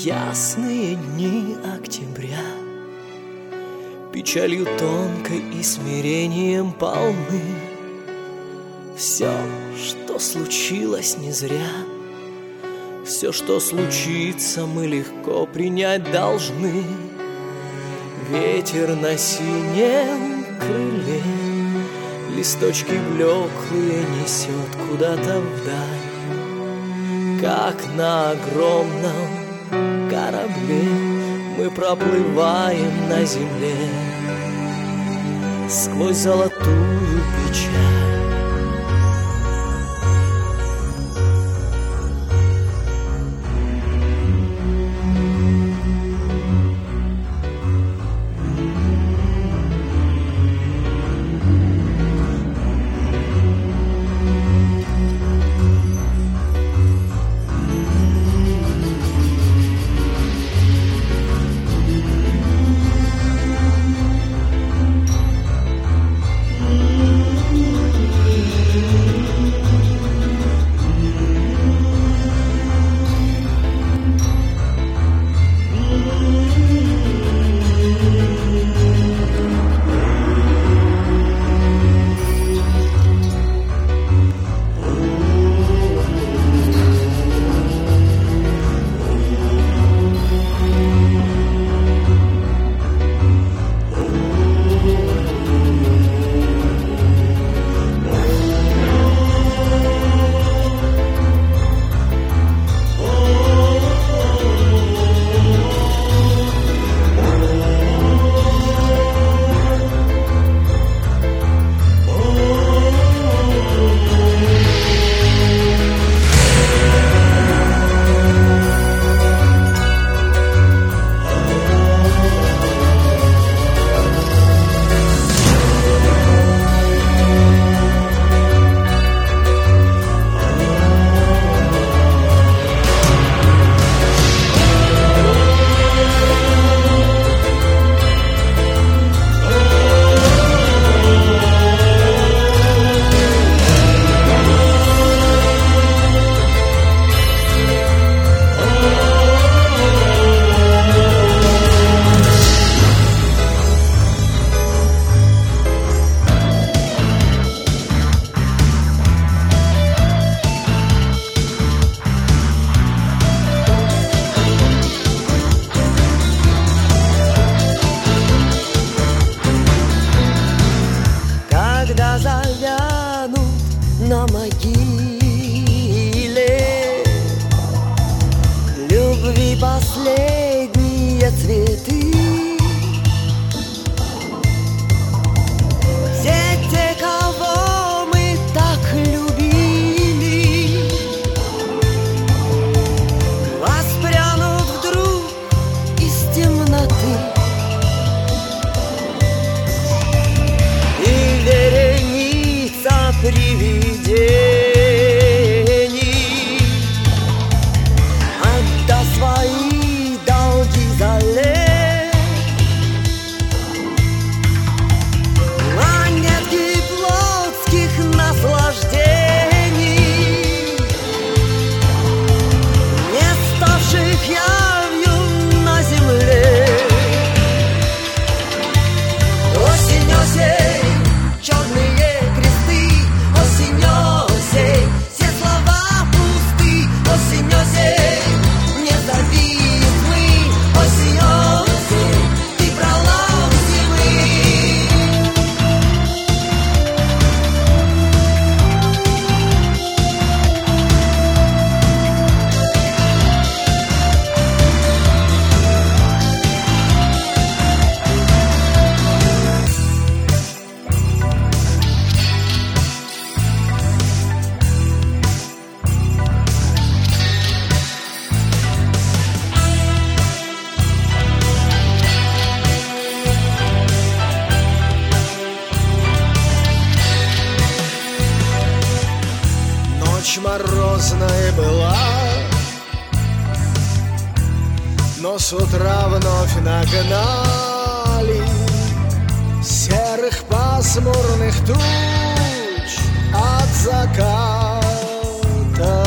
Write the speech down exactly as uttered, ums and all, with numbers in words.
ясные дни октября печалью тонкой и смирением полны. Все, что случилось, не зря. Все, что случится, мы легко принять должны. Ветер на синем крыле листочки блеклые несет куда-то вдаль, как на огромном корабле мы проплываем на земле сквозь золотую печаль. Когда завянут на могиле любви последние цветы, все те, кого мы так любили, воспрянут вдруг из темноты. Привидений отдаст свои долги за лет, монетки плотских наслаждений, не ставших явью на земле. Осень, осень, черные осень, осень, все слова пусты. Осень, осень, не завис мы. Осень, осень, ты пролом зимы. Ночь морозная была, но с утра вновь нагнали серых пасмурных туч от заката